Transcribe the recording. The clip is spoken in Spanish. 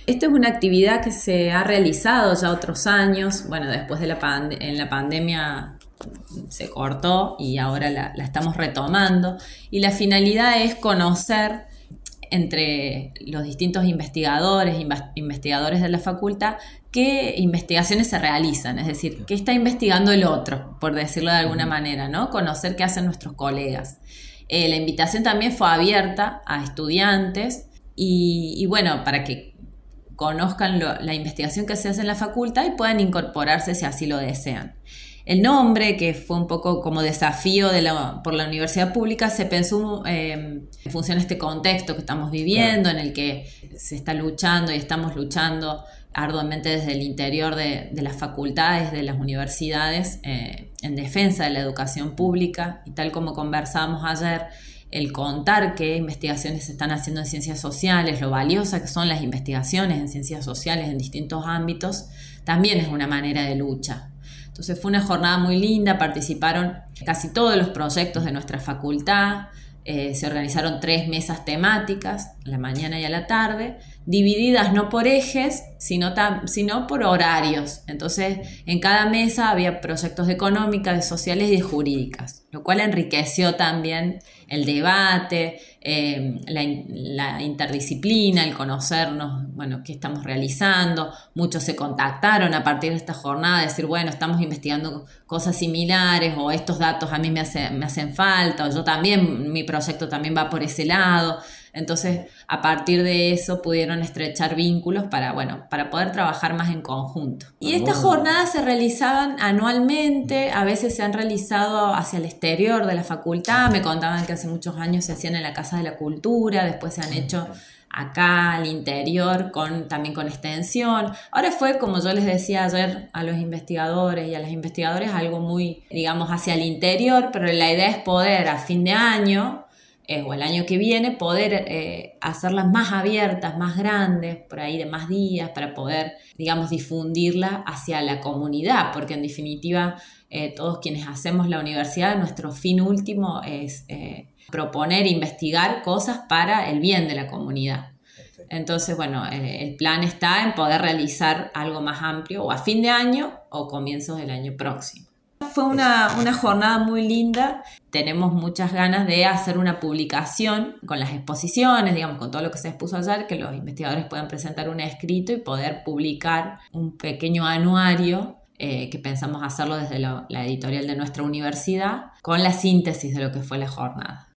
Esta es una actividad que se ha realizado ya otros años. Bueno, después de en la pandemia se cortó y ahora la estamos retomando. Y la finalidad es conocer entre los distintos investigadores de la facultad qué investigaciones se realizan, es decir, qué está investigando el otro, por decirlo de alguna manera, ¿no? Conocer qué hacen nuestros colegas. La invitación también fue abierta a estudiantes y bueno, para que conozcan la investigación que se hace en la facultad y puedan incorporarse si así lo desean. El nombre, que fue un poco como desafío por la universidad pública, se pensó en función a este contexto que estamos viviendo, claro, en el que se está luchando y estamos luchando arduamente desde el interior de las facultades, de las universidades, en defensa de la educación pública. Y tal como conversábamos ayer, el contar qué investigaciones se están haciendo en ciencias sociales, lo valiosas que son las investigaciones en ciencias sociales en distintos ámbitos, también es una manera de lucha. Entonces fue una jornada muy linda, participaron casi todos los proyectos de nuestra facultad, se organizaron 3 mesas temáticas, a la mañana y a la tarde, divididas no por ejes, sino por horarios. Entonces en cada mesa había proyectos de económicas, de sociales y de jurídicas, lo cual enriqueció también el debate, la interdisciplina, el conocernos, bueno, qué estamos realizando. Muchos se contactaron a partir de esta jornada, decir, bueno, estamos investigando cosas similares, o estos datos a mí me hacen falta, o yo también, mi proyecto también va por ese lado. Entonces, a partir de eso pudieron estrechar vínculos para poder trabajar más en conjunto. Y estas jornadas se realizaban anualmente, a veces se han realizado hacia el exterior de la facultad. Me contaban que hace muchos años se hacían en la Casa de la Cultura, después se han hecho acá al interior también con extensión. Ahora fue, como yo les decía ayer a los investigadores y a las investigadoras, algo muy, digamos, hacia el interior, pero la idea es poder a fin de año o el año que viene poder hacerlas más abiertas, más grandes, por ahí de más días, para poder, digamos, difundirla hacia la comunidad, porque en definitiva todos quienes hacemos la universidad, nuestro fin último es proponer e investigar cosas para el bien de la comunidad. Entonces, bueno, el plan está en poder realizar algo más amplio o a fin de año o comienzos del año próximo. Fue una jornada muy linda. Tenemos muchas ganas de hacer una publicación con las exposiciones, digamos, con todo lo que se expuso ayer, que los investigadores puedan presentar un escrito y poder publicar un pequeño anuario que pensamos hacerlo desde la editorial de nuestra universidad, con la síntesis de lo que fue la jornada.